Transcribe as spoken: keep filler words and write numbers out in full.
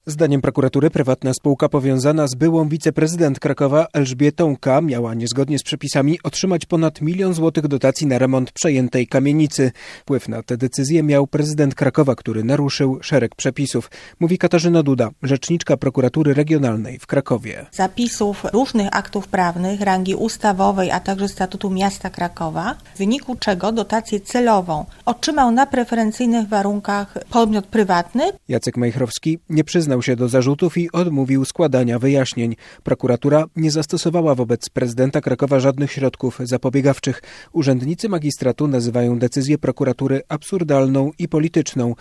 Zdaniem prokuratury prywatna spółka powiązana z byłą wiceprezydent Krakowa Elżbietą K. miała niezgodnie z przepisami otrzymać ponad milion złotych dotacji na remont przejętej kamienicy. Wpływ na tę decyzję miał prezydent Krakowa, który naruszył szereg przepisów. Mówi Katarzyna Duda, rzeczniczka prokuratury regionalnej w Krakowie. Zapisów różnych aktów prawnych rangi ustawowej, a także statutu miasta Krakowa, w wyniku czego dotację celową otrzymał na preferencyjnych warunkach podmiot prywatny. Jacek Majchrowski nie przyznał się do zarzutów i odmówił składania wyjaśnień. Prokuratura nie zastosowała wobec prezydenta Krakowa żadnych środków zapobiegawczych. Urzędnicy magistratu nazywają decyzję prokuratury absurdalną i polityczną.